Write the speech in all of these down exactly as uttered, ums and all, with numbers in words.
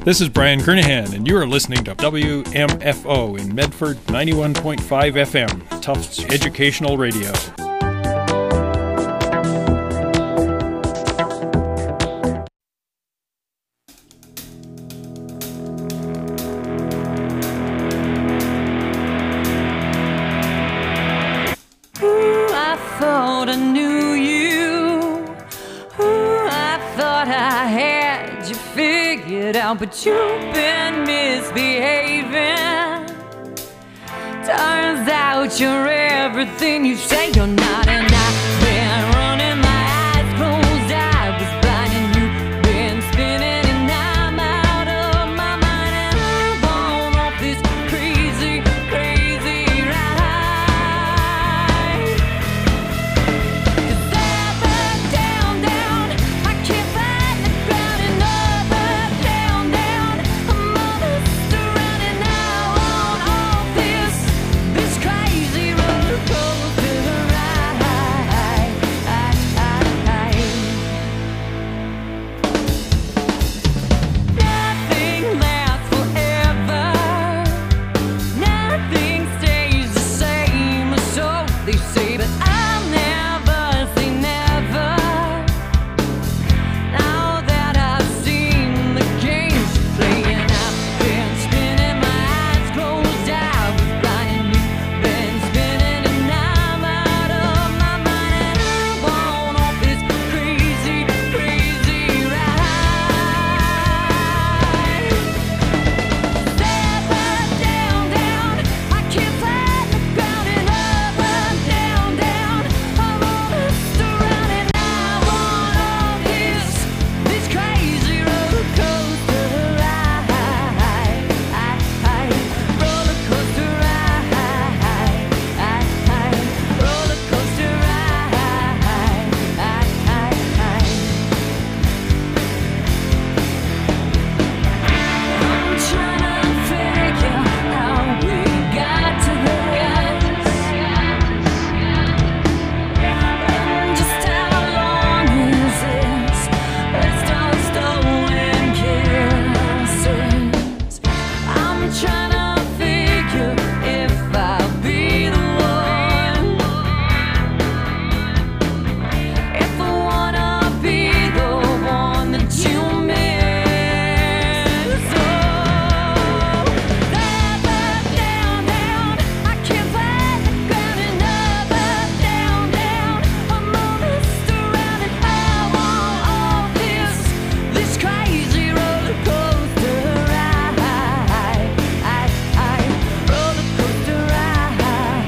This is Brian Kernahan, and you are listening to W M F O in Medford, ninety-one point five F M, Tufts Educational Radio. Ooh, I thought I knew you. Ooh, I thought I had you figured out, but you've been misbehaving. Turns out you're everything you say you're not, and I've been running my eyes closed. I was blind and you've been spinning, and I'm out of my mind, and I'm on off this crazy, crazy ride. 'Cause up, up, down, down, I can't find the ground, and up, up, down, down, I'm on this running now on off this, this crazy roller coaster ride. Nothing lasts forever. Nothing stays the same, so they say, but I'll never say never. Now that I've seen the games you're playing, I've been spinning my eyes closed. I was blind and you've been spinning, and I'm out of my mind, and I'm on off this crazy, crazy ride. Step up, down, down, I can't find the ground, and up, up, down, down, I'm on this around, and I'm on all this, this crazy roller coaster ride. Roller coaster ride. Roller coaster ride. I'm trying to figure how we got to this, and just how long is this? Let's start stolen kisses. I'm trying to figure if I'll be the one, if I wanna be the one that you miss. Oh, up, up, down, down, I can't find the ground, and up, up, down, down, I'm on this around, and I want all this, this crazy roller coaster ride. Roller coaster ride.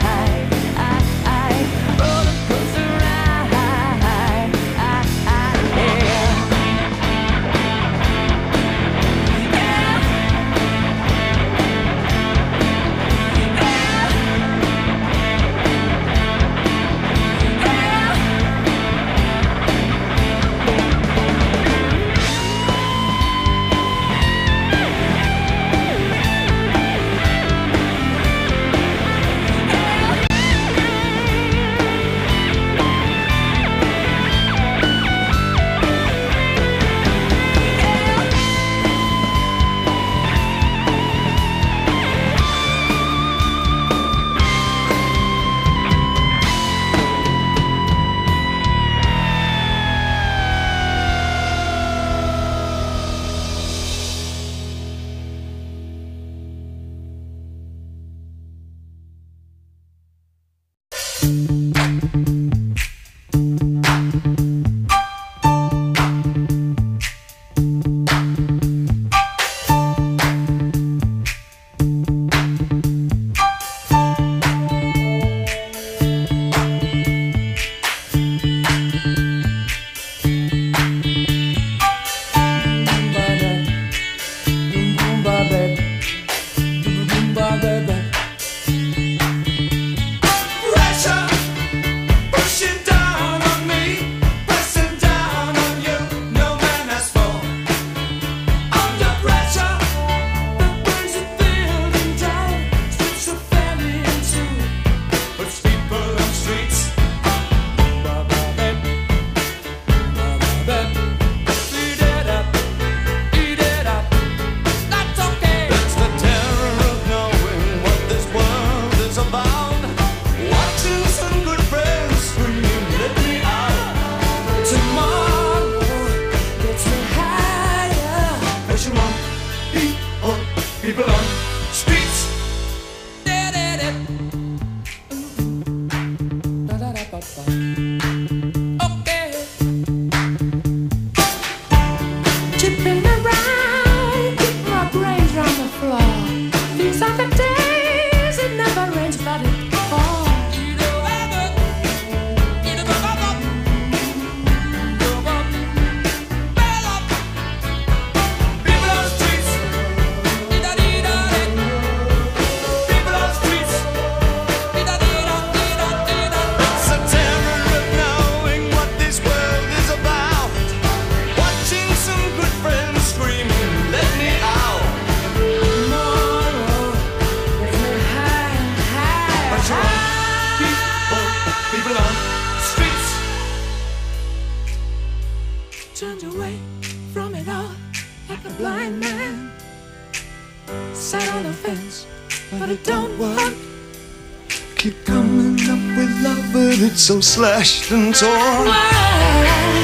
Roller coaster ride. Russia! but it don't work. Keep coming up with love, but it's so slashed and torn. Why?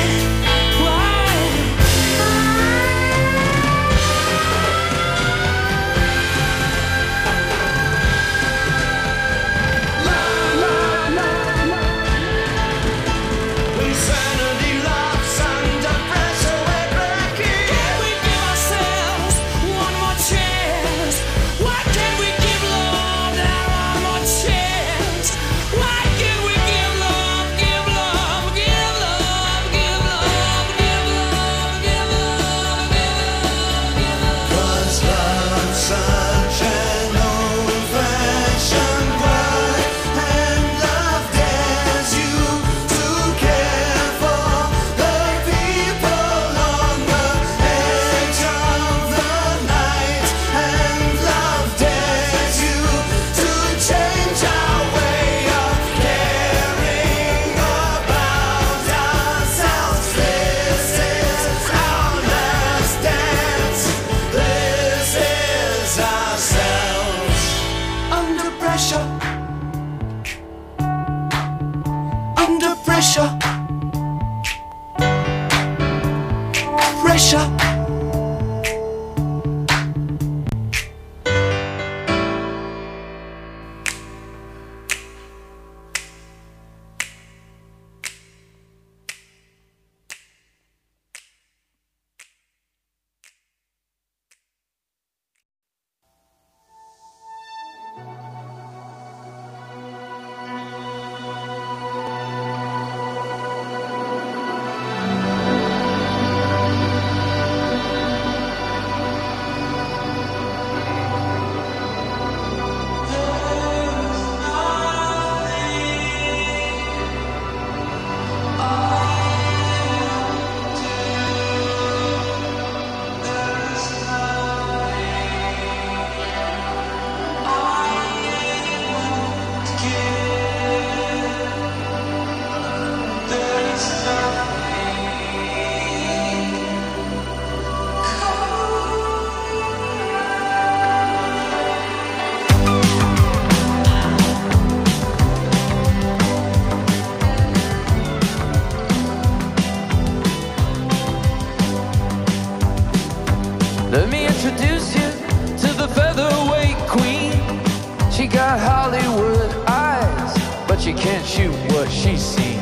Let me introduce you to the featherweight queen. She got Hollywood eyes, but she can't shoot what she's seen.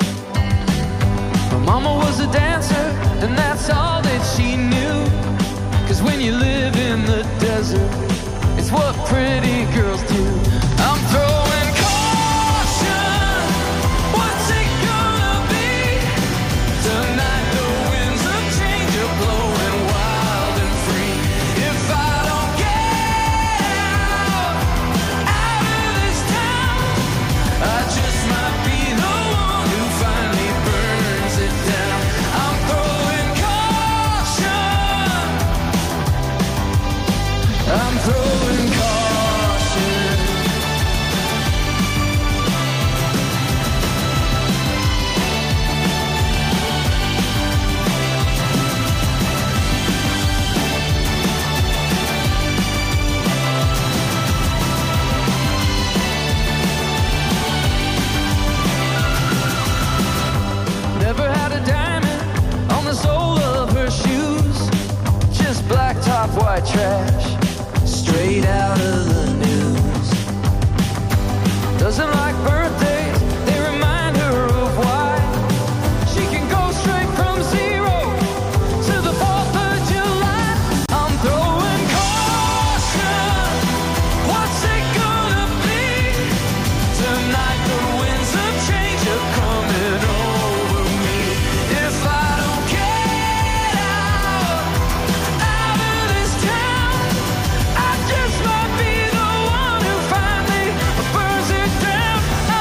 Her mama was a dancer, and that's all that she knew. Cause when you live in the desert, it's what pretty girls do. I'm throwing caution. What's it gonna be? Tonight the winds of change are blowing wild and free. If I don't get out, out of this town, I just might be the one who finally burns it down. I'm throwing caution. I'm throwing caution. Never had a diamond on the sole of her shoes. Just black top, white trash, straight out of the news. Doesn't like birthdays, they remind her of why. She can go straight from zero to the fourth of July. I'm throwing caution. What's it gonna be? Tonight the winds of change are coming over me. If I don't get out, out of this town, I just might be the one who finally burns it down.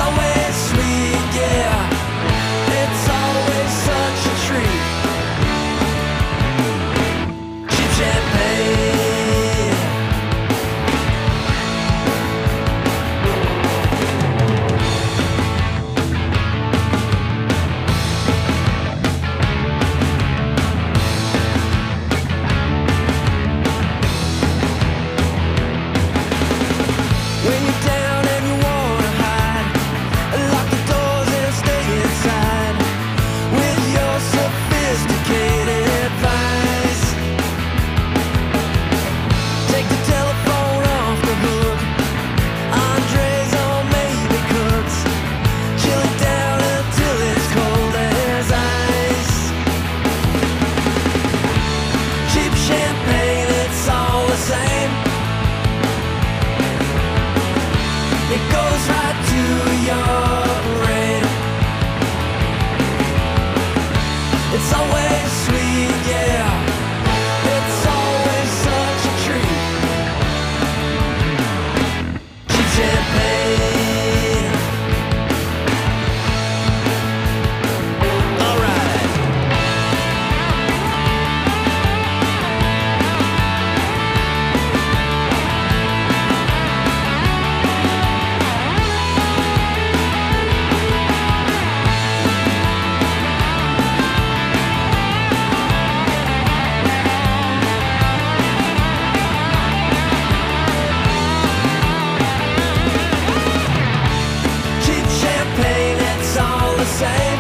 always sweet, yeah. It's always such a treat. Cheap champagne. When you're down and you wanna hide, lock the doors and stay inside with your sophisticated advice. Take the telephone off the hook, Andres or maybe Cooks. Chill it down until it's cold as ice. Cheap champagne, it's all the same. It goes right to your brain. It's always sweet, yeah. It's always such a treat. Cheap champagne. All right. Cheap champagne, it's all the same.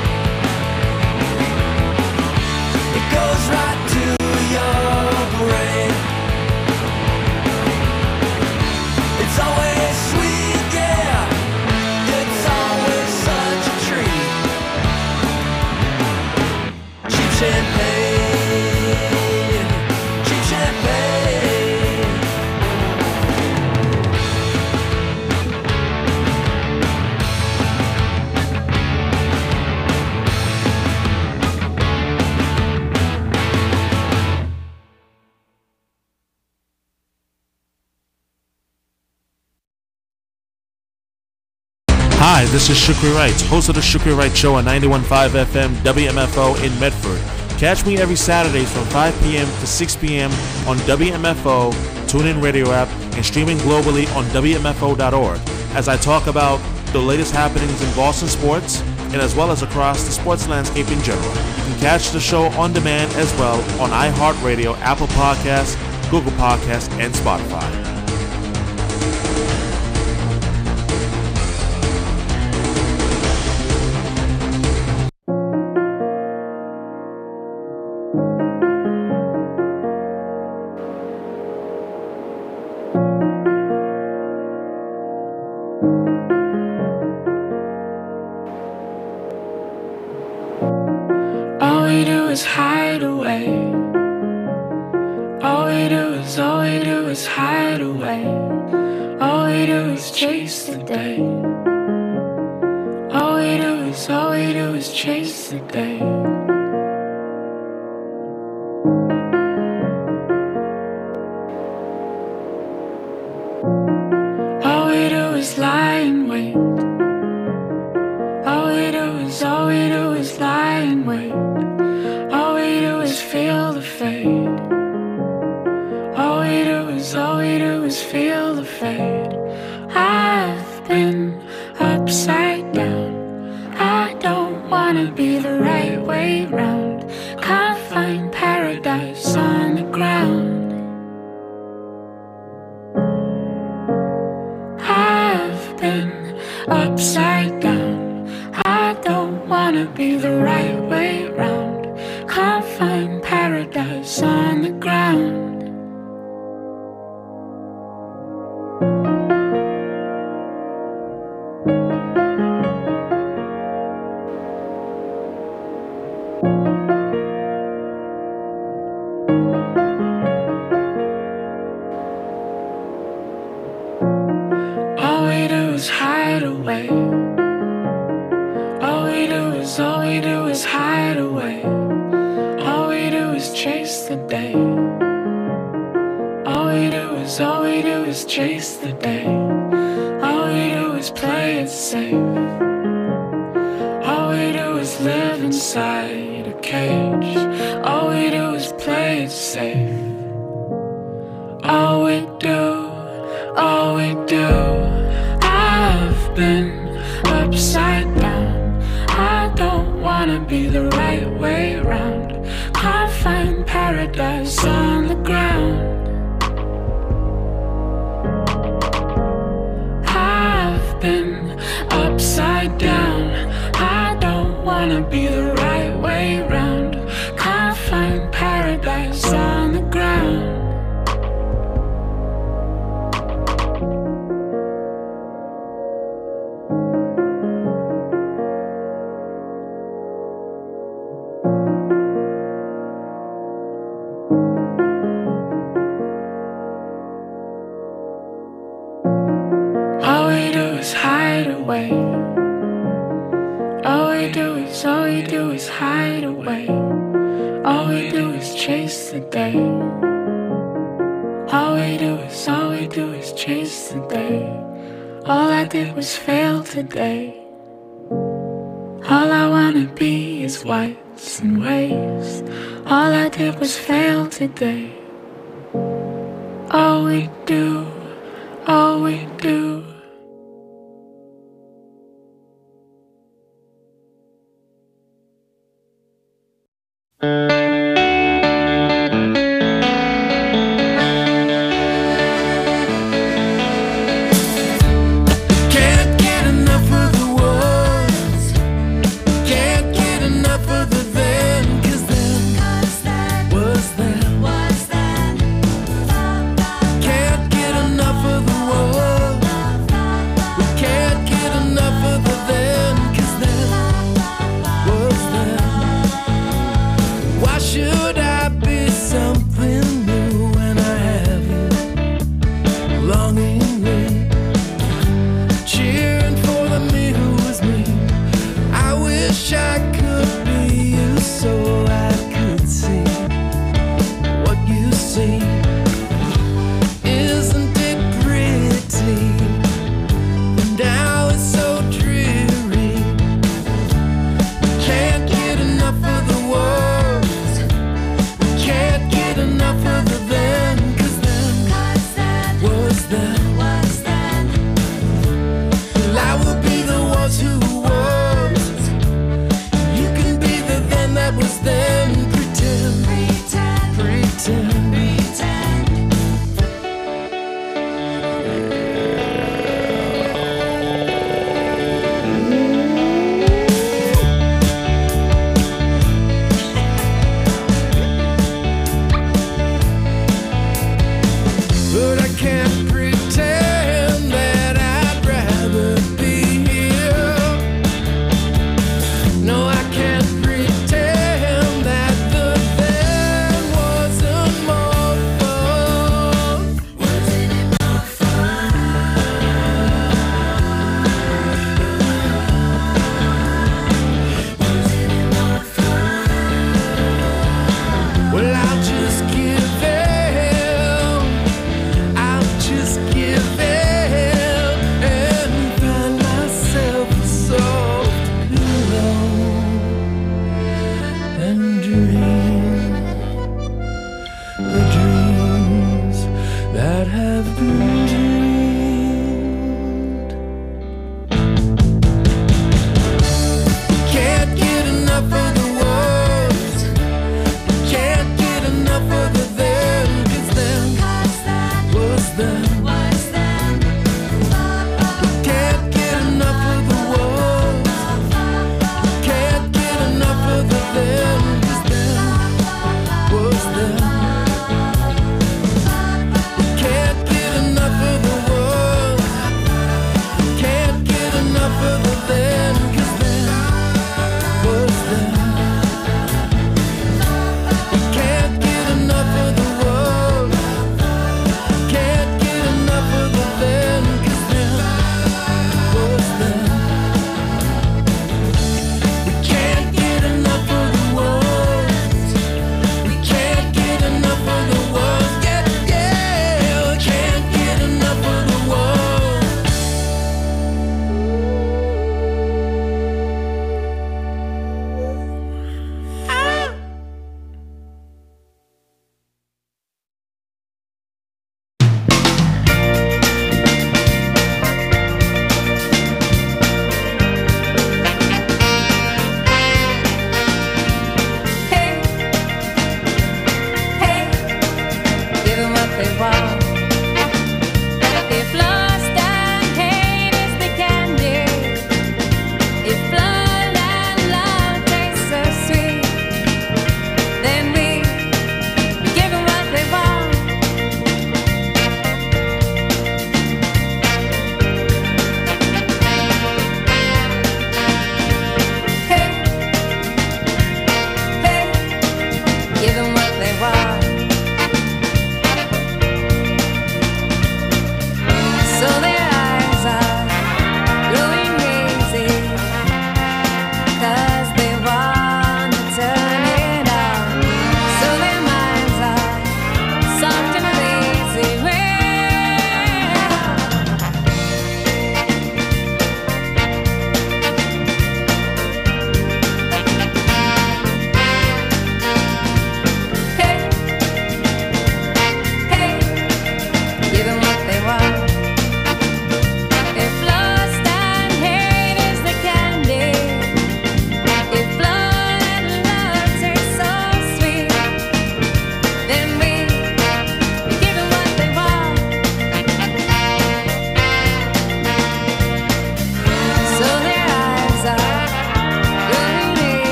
It goes right to your brain. It's always sweet, yeah. It's always such a treat. Cheap champagne. Cheap champagne. Hi, this is Shukri Wright, host of the Shukri Wright Show on ninety-one point five F M W M F O in Medford. Catch me every Saturdays from five p.m. to six p.m. on W M F O, TuneIn Radio app, and streaming globally on W M F O dot org as I talk about the latest happenings in Boston sports and as well as across the sports landscape in general. You can catch the show on demand as well on iHeartRadio, Apple Podcasts, Google Podcasts, and Spotify. All we do is hide away. All we do is, all we do is hide away. All we do is chase the day. All we do is, all we do is chase the day. All we do is lie in wait. All we do is, all we do is lie in wait. All we do is feel the fade. All we do is, all we do is feel the fade. I've been upside down. I don't wanna be the right way round. Can't find paradise on the ground. I've been upside down. I don't wanna be the right way round. Can't find paradise on the ground. All we do is hide away. All we do is, all we do is hide away. All we do is chase the day. All we do is, all we do is chase the day. All we do is play it safe. All we do is live inside a cage. All we do is play it safe. All we do, all we do. I've been upside down. I don't wanna be the right way round. Can't find paradise on the ground. I've been upside down. I don't wanna be the right way round. Can't find paradise on the ground. All we do is hide away. All we do is, all we do is hide away. All we do is chase the day. All we do is, all we do is chase the day. All I did was fail today. All I wanna be is whites and waves. All I did was fail today. All we do, all we do. Can't get enough of the was. Can't get enough of the then. 'Cause then was then. Can't get enough of the was.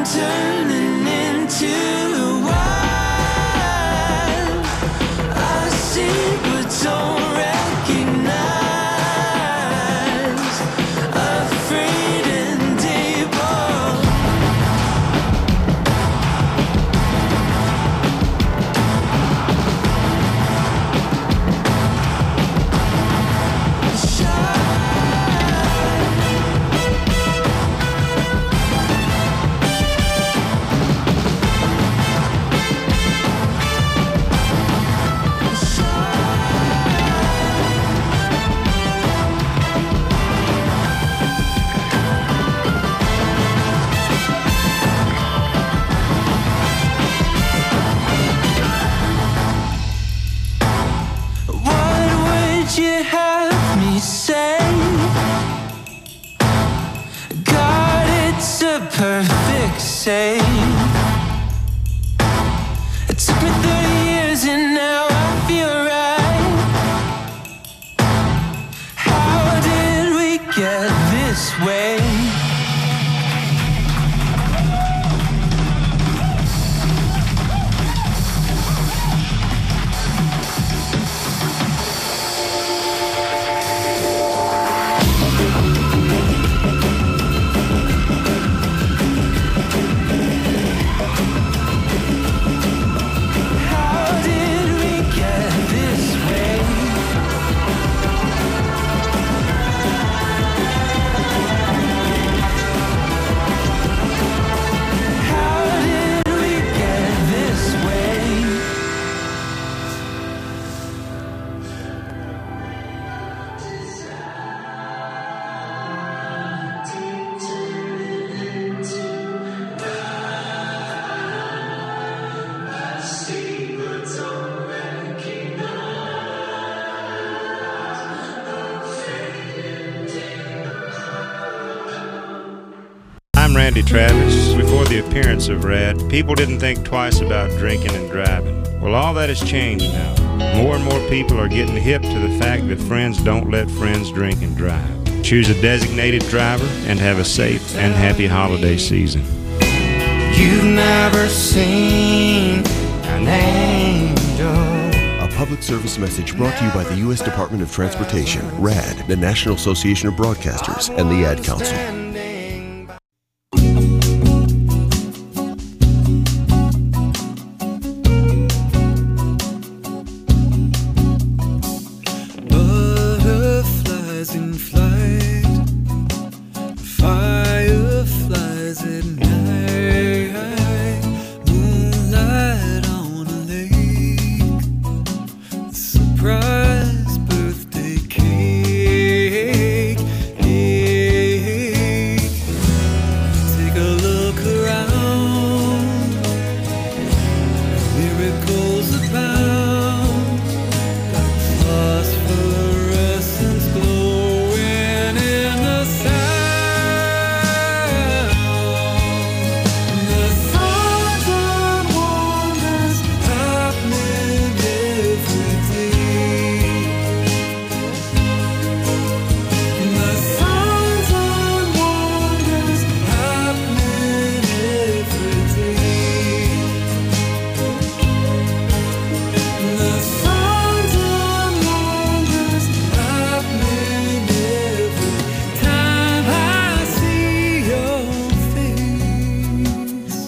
turning into wine. I see but don't recognize. Afraid and able. What would you have me say? God, it's a perfect save. It took me thirty years and now I feel right. How did we get this way? How did we get this way? How did we get this way? I'm Randy Travis. Before the appearance of Rad, people didn't think twice about drinking and driving. Well, all that has changed now. More and more people are getting hip to the fact that friends don't let friends drink and drive. Choose a designated driver and have a safe and happy holiday season. You've never seen an angel. A public service message brought to you by the U S Department of Transportation, RAD, the National Association of Broadcasters, and the Ad Council. Standing Butterflies in flight, fireflies at night, moonlight on a lake, surprise birthday cake. Take a look around, miracles abound. Phosphorescence glowing in the sound. The signs and wonders happening every day. The signs and wonders happening every day. The signs and wonders happening every time I see your face.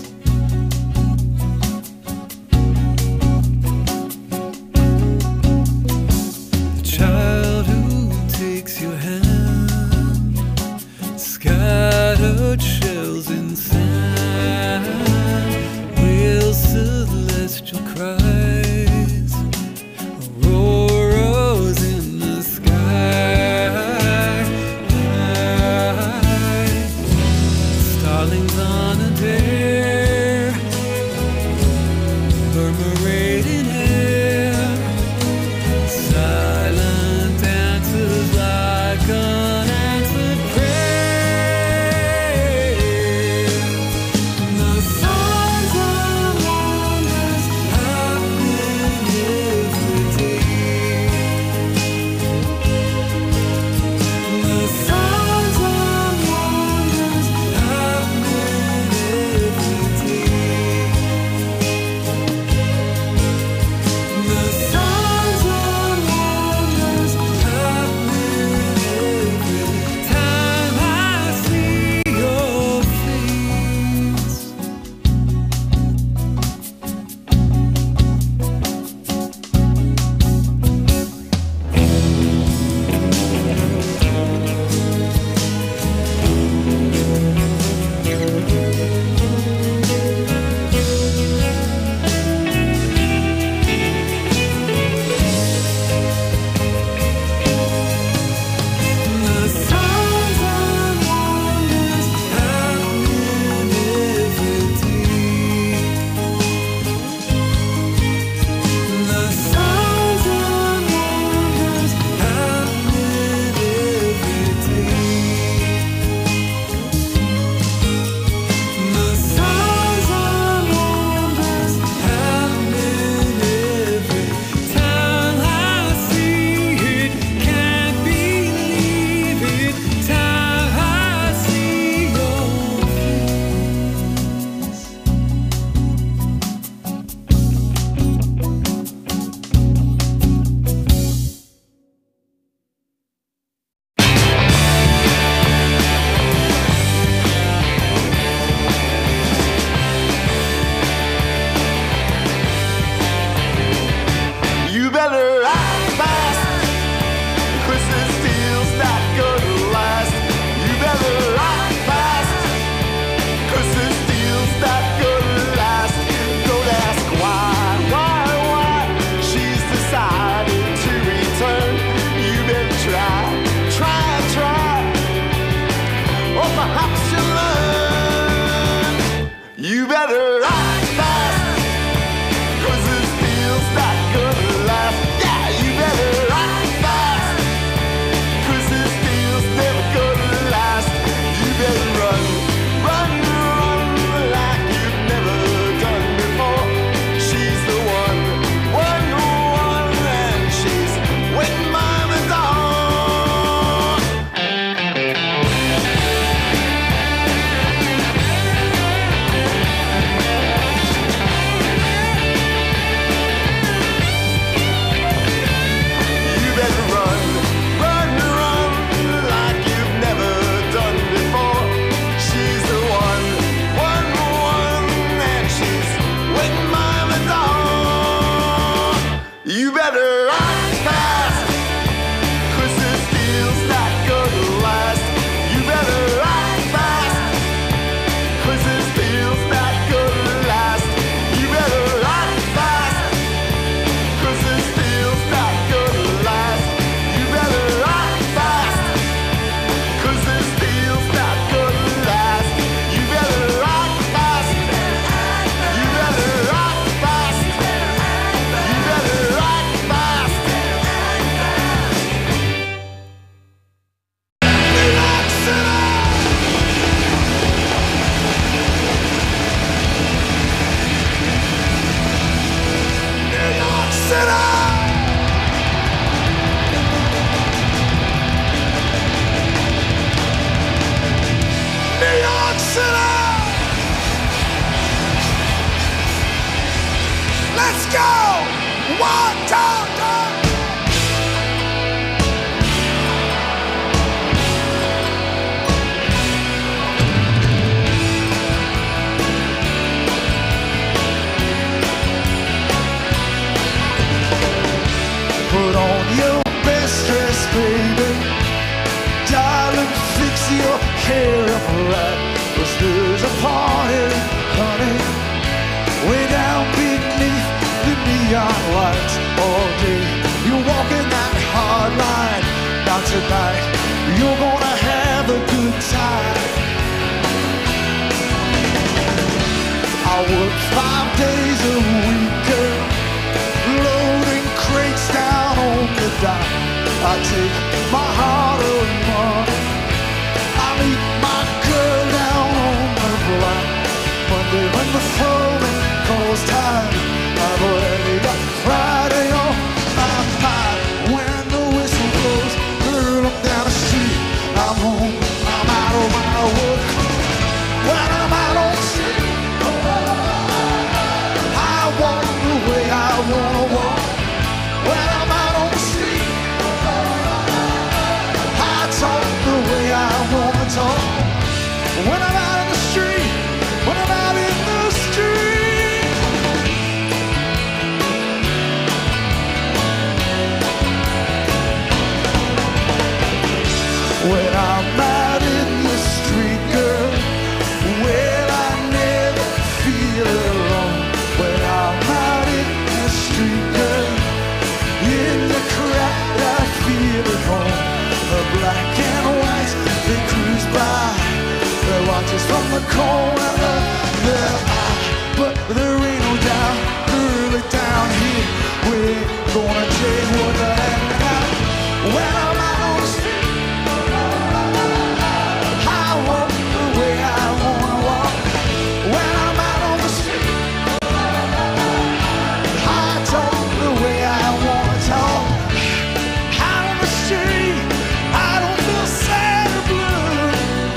The child who takes your hand, scattered shells in sand, real celestial cries, auroras in the sky, starlings on a dare, murmurating air, silent dances like unanswered prayer. The signs and wonders happening every day. The signs and wonders happening listen up. Let's go. One, two, three. Put on your best dress, baby. Darling, fix your hair up right. 'Cause there's a party, honey, way down beneath the neon lights. All day you're walking that hard line. Now tonight you're gonna have a good time. I work five days a week, girl, loading crates down on the dock. I take my hard-earned money, I meet my girl down on the block. Monday when the phone calls time, I've already got Friday on my mind. When the whistle blows, girl, I'm down the street. I'm home, I'm out of my work. When I'm out on the street, I walk the way I wanna walk. When I'm out on the street, I talk the way I wanna talk. When I'm out in the street, when I'm out in the street. When I'm out in the street, girl, well, I never feel alone. When I'm out in the street, girl, in the crowd I feel at home. The black and white, they cruise by. They watch us from the corner of their eye. But there ain't no doubt, early down here, we're gonna take what the heck out. When I'm out on the street, I walk the way I wanna walk. When I'm out on the street, I talk the way I wanna talk. Out on the street, I don't feel sad or blue.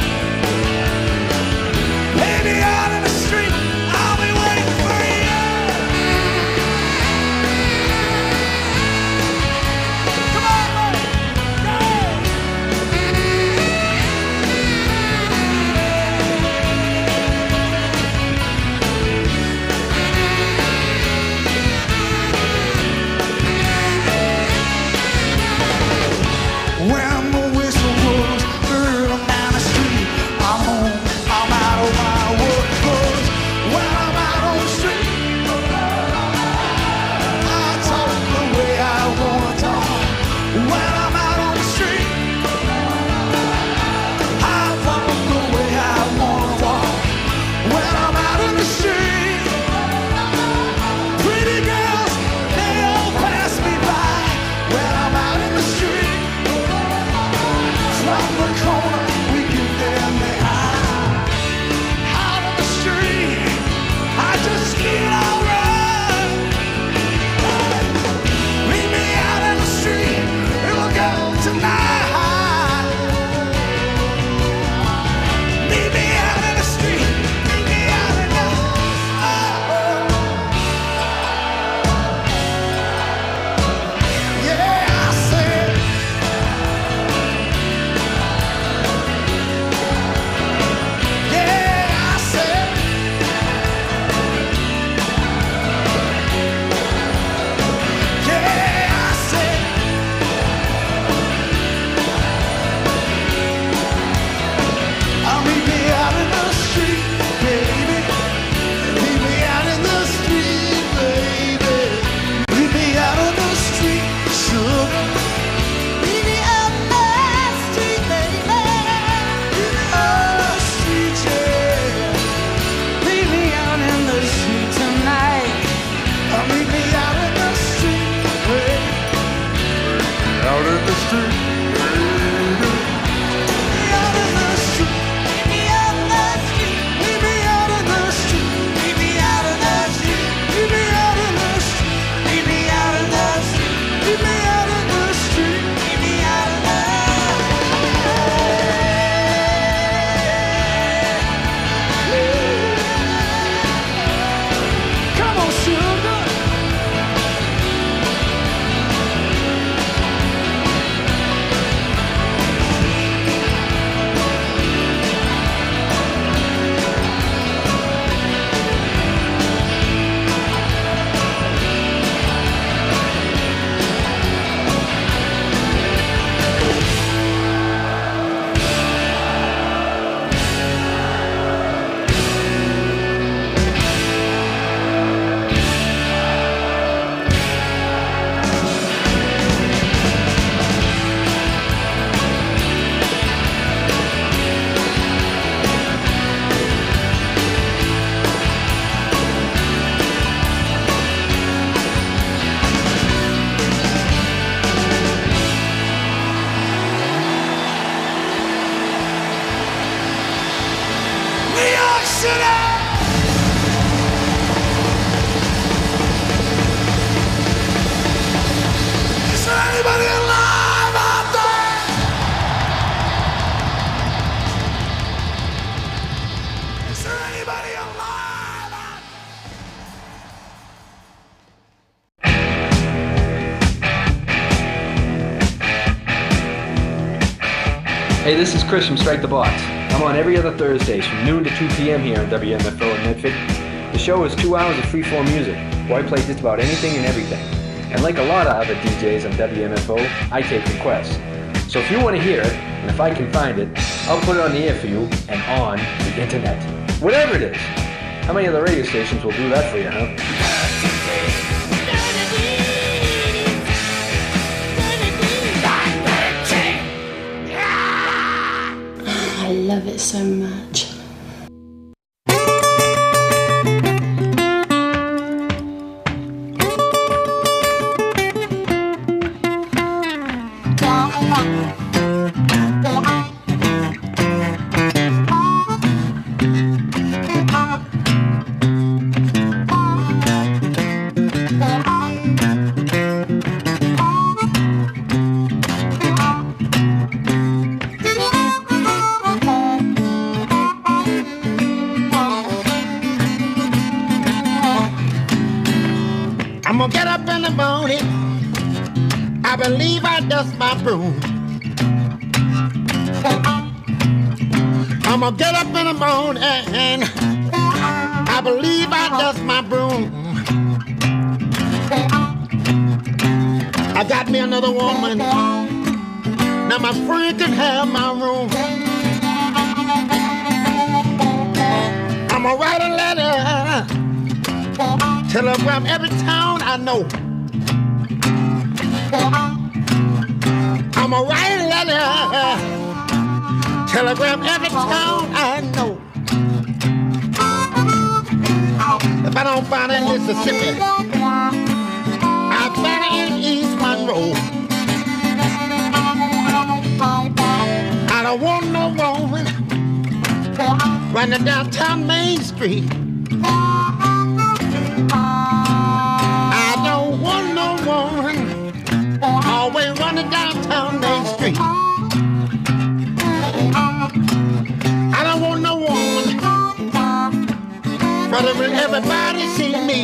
Baby, out in the street, I'll be waiting for you. Come on, buddy. City! Is there anybody alive out there? Is there anybody alive out Hey, this is Chris from Strike the Box. I'm on every other Thursdays from noon to two p.m. here on W M F O in Medford. The show is two hours of free-form music, where I play just about anything and everything. And like a lot of other D Js on W M F O, I take requests. So if you want to hear it, and if I can find it, I'll put it on the air for you and on the internet. Whatever it is. How many other radio stations will do that for you, huh? I love it so much. I'm gonna get up in the morning. I believe I dust my broom. I'm gonna get up in the morning. I believe I dust my broom. I got me another woman. Now my friend can have my room. I'm gonna write a letter. Telegram every town I know. I'ma write a letter. Telegram every town I know. If I don't find it in Mississippi, I'll find it in East Monroe. I don't want no woman running downtown Main Street. I don't want no woman always running downtown Main Street. I don't want no woman brother when everybody see me.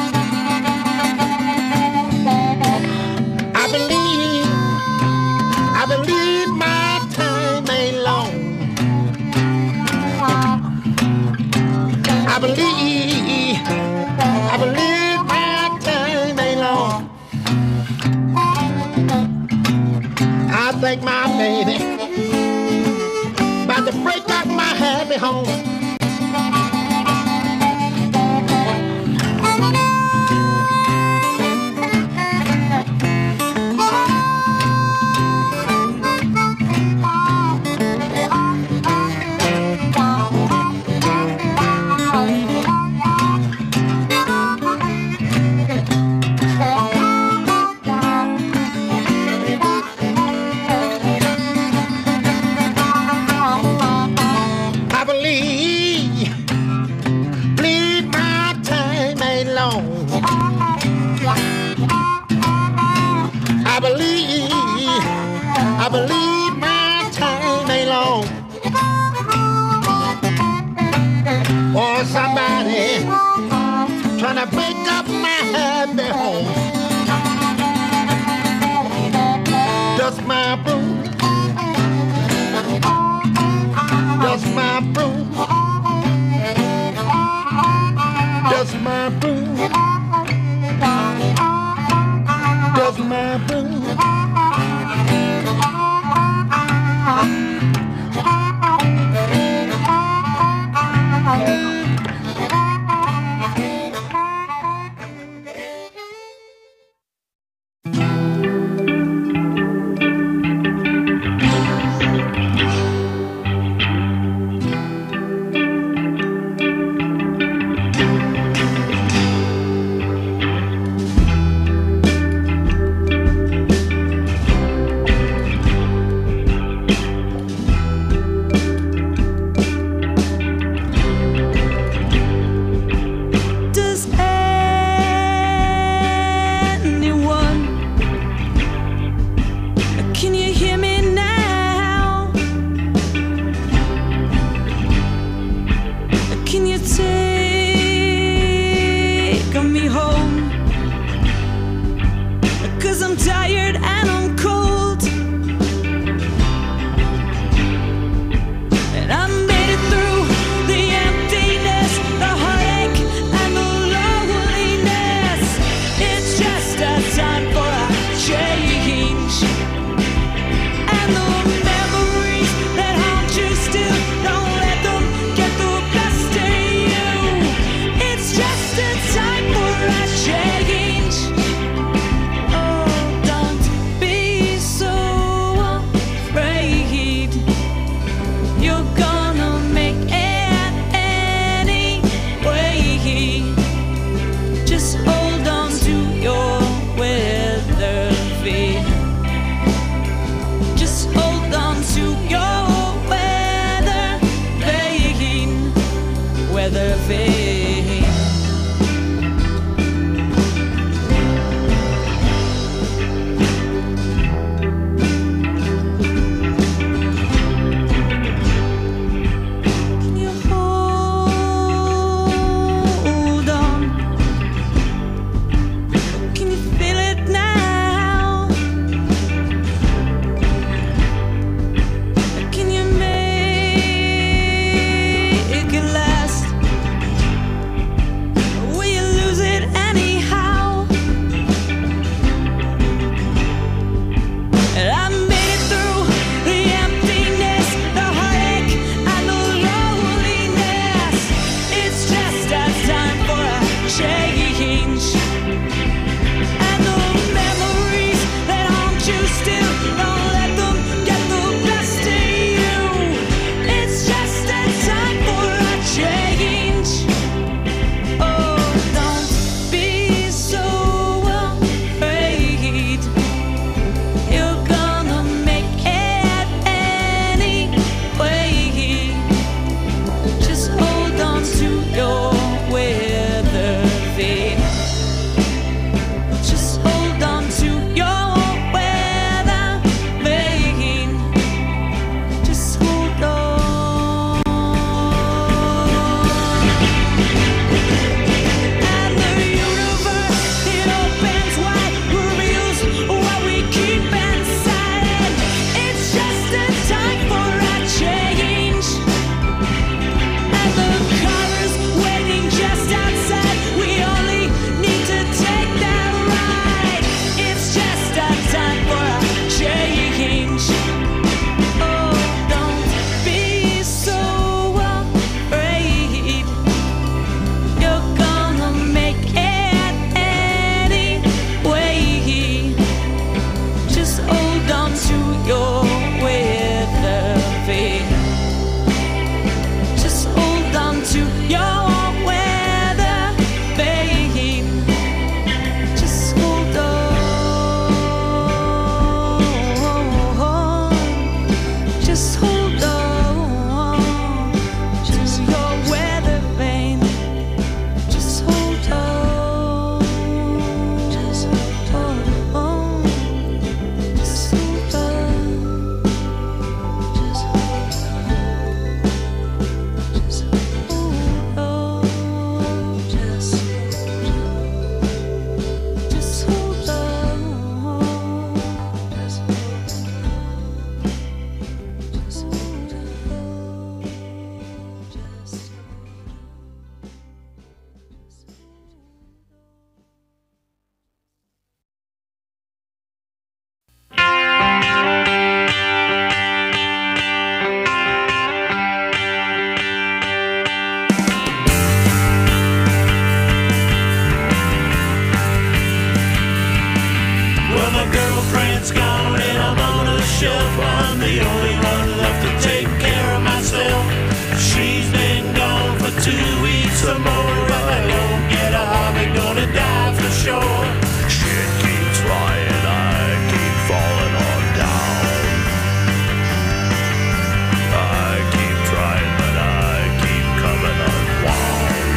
I believe, I believe my time ain't long. I believe, I believe my time ain't long. I think my baby about to break up my happy home. I believe, I believe my time ain't long. Or somebody trying to break up my happy home. Dust my broom, dust my broom, dust my broom, dust my broom. weather vane. Can you hold on? Can you feel it now? Can you make it last? Will you lose it anyhow? And I made it through the emptiness, the heartache, and the loneliness. It's just a time for a change. And the memories that haunt you still, don't let them get the best of you. It's just a time for a change. Oh, don't be so afraid. You're gonna make it anyway. Just hold on to your weather vane. Just hold on to your weather vane. Just hold on. And the universe, it opens wide, reveals what we keep inside. It's just a time for a change. And the colors waiting just outside. We only need to take that ride. It's just a time for a change. Oh, don't be so afraid. You're gonna make it anyway. Just hold on to your weather vane. Just hold on to your weather vane. Just hold on. Just hold on to your weather vane. Just hold on. Just hold on. Just hold on. Just hold on. Just hold on. Just just hold on. Just just hold on. Just Well, my girlfriend's gone and I'm on a shelf. I'm the only one left to take care of myself. She's been gone for two weeks or more. If I don't get a hobby, gonna die for sure. Shit keeps flying, I keep falling on down. I keep trying, but I keep coming unwound.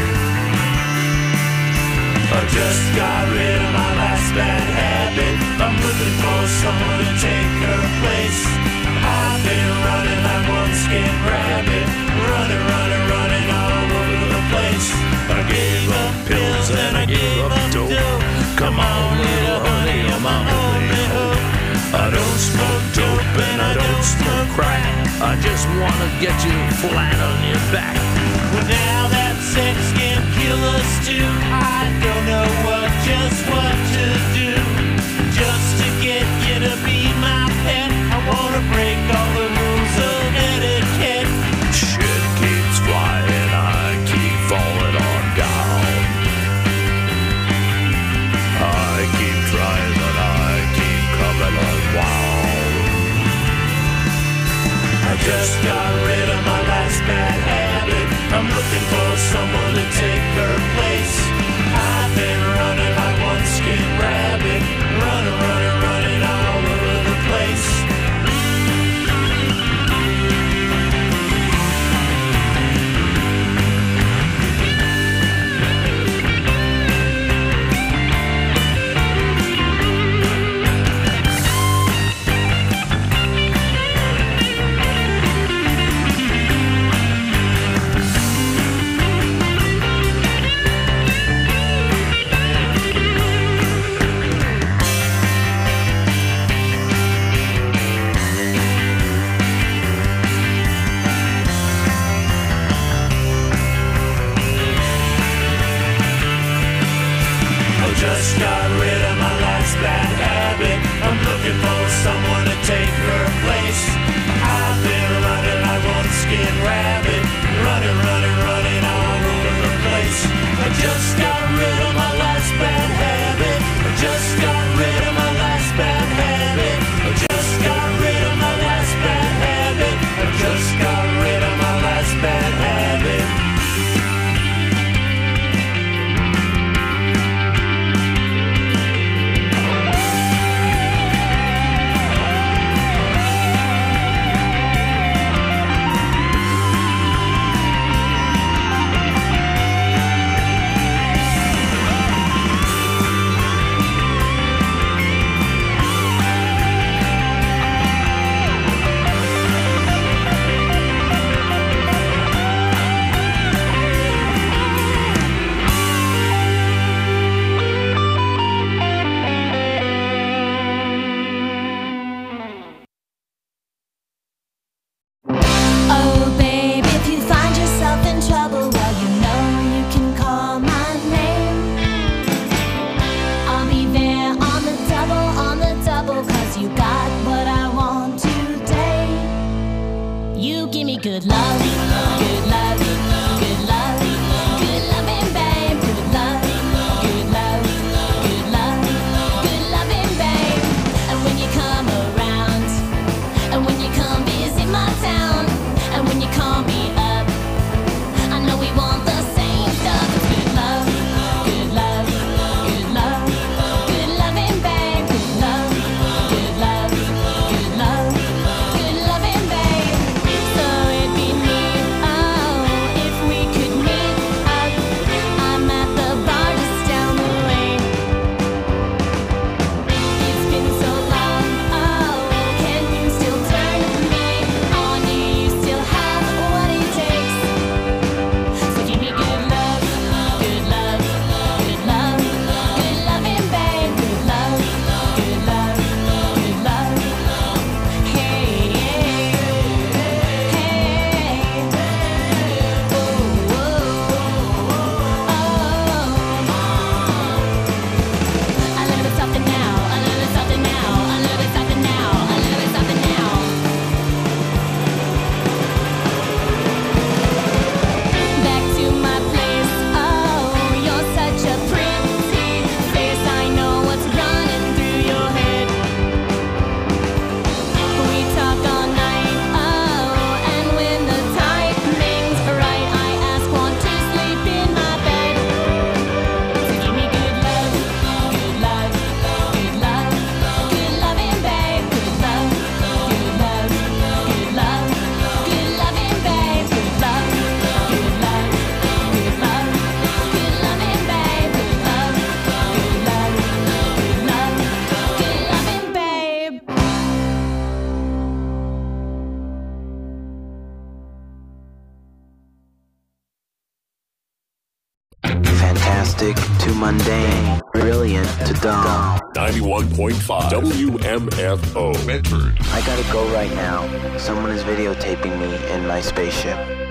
I just got rid of my last bad habit. I'm looking for someone to take her place. I've been running like one skinned rabbit, running, running, running all over the place. I gave up pills and I gave up dope. Come on, little honey, I'm my only hope. I don't smoke dope and I don't smoke crack. I just wanna get you flat on your back. Well, now that sex can kill us too, I don't know what, just what to do. Just to get you to be my pet, I wanna break all the rules of etiquette. Shit keeps flying, I keep falling on down. I keep trying, but I keep coming unwound. I just got rid of my last bad habit. I'm looking for someone to take her place. I've been running just got rid of my last bad habit. I'm looking for someone to take her place. I've been running like one skin rabbit, running, running, running all over the place. I just got rid of my last bad habit. I just got rid of my last bad habit. I just got rid of my last bad habit. I just got rid of my last bad habit. Oh, babe, if you find yourself in trouble, well, you know you can call my name. I'll be there on the double, on the double, cause you got what I want today. You give me good love, good love, good love, good loving, babe, good love, good love, good love, good loving, babe. And when you come around, and when you come visit my town, and when you call me up, I know we want the same stuff. It's good love, good love, good love, good loving, babe. Good love, good love, good love, good loving, babe. So it'd be neat, oh, if we could meet up. I'm at the bar just down the lane. It's been so long, oh, can you still turn me on? You still have what it takes. So give me good love, good love, good love, good loving, babe. Good love, good love, good love. Hey, hey, hey. Whoa, whoa, oh. A little bit something now, a little bit something now, a little bit something now, a little bit something now. Back to my place, oh, you're such a pretty face. I know what's running through your head. We talk all night, oh, and when the timing's right, I ask, want to sleep in my bed. So give me good love, good love, good love, good loving, babe. Good love, good love, good love, good loving, babe. Good love, good love, good love, good loving, babe. Good love, good love, good love, good loving, babe. Fantastic to mundane, brilliant to dumb. ninety-one point five W M F O Medford. I gotta go right now. Someone is videotaping me in my spaceship.